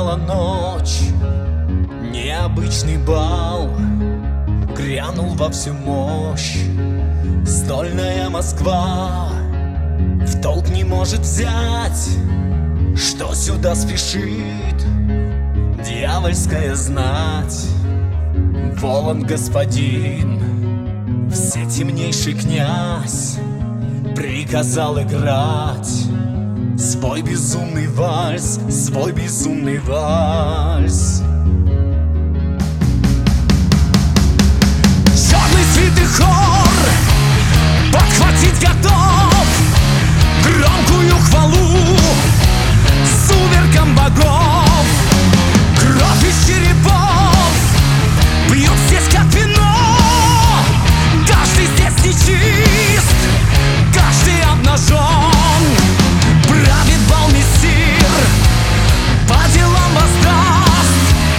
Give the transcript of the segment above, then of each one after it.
Настала ночь, необычный бал грянул во всю мощь. Стольная Москва в толк не может взять, что сюда спешит дьявольская знать. Волан господин, все темнейший князь, приказал играть свой безумный вальс, свой безумный вальс. Черный свитый хор подхватить готов громкую хвалу сумеркам богов. Кровь из черепов бьет здесь как вино. Каждый здесь нечист, каждый обнажен. Правит бал мессир, по делам воздаст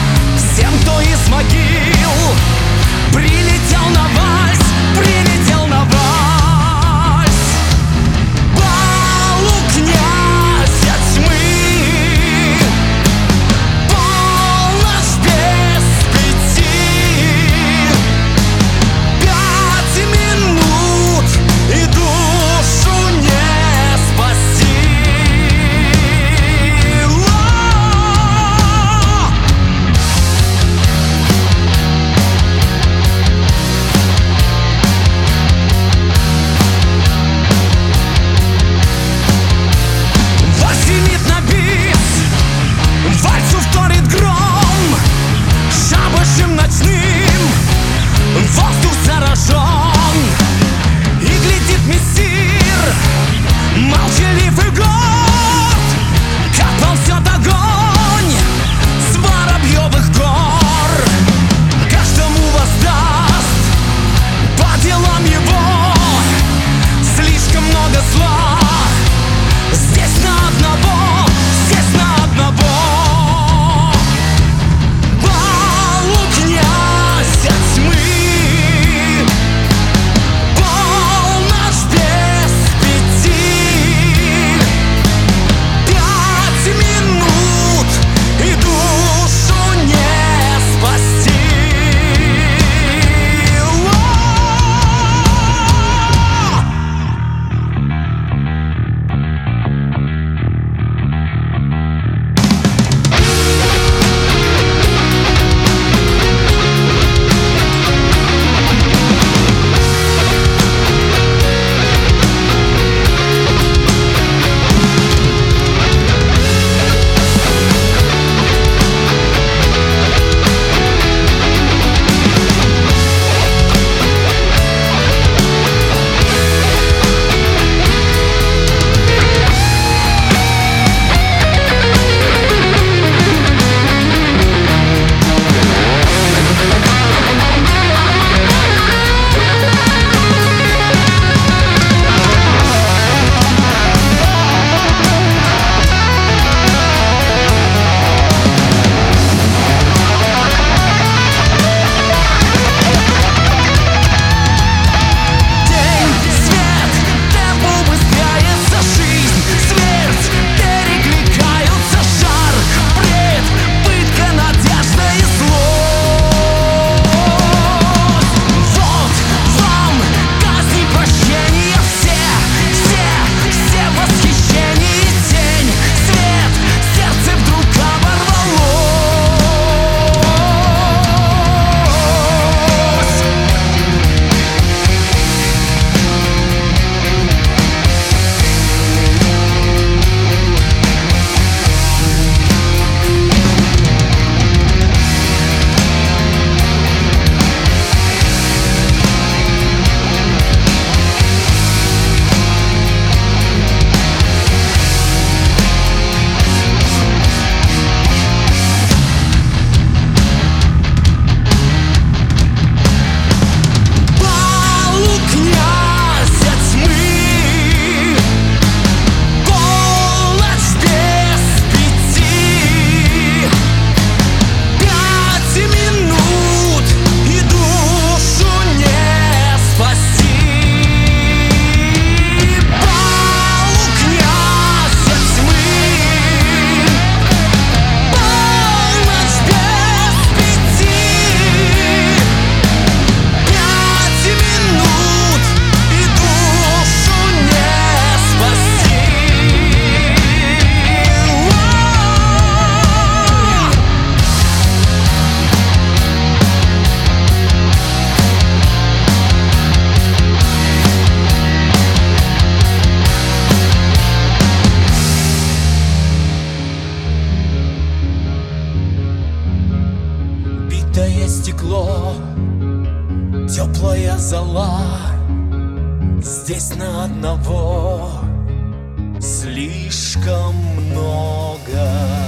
зола здесь на одного слишком много.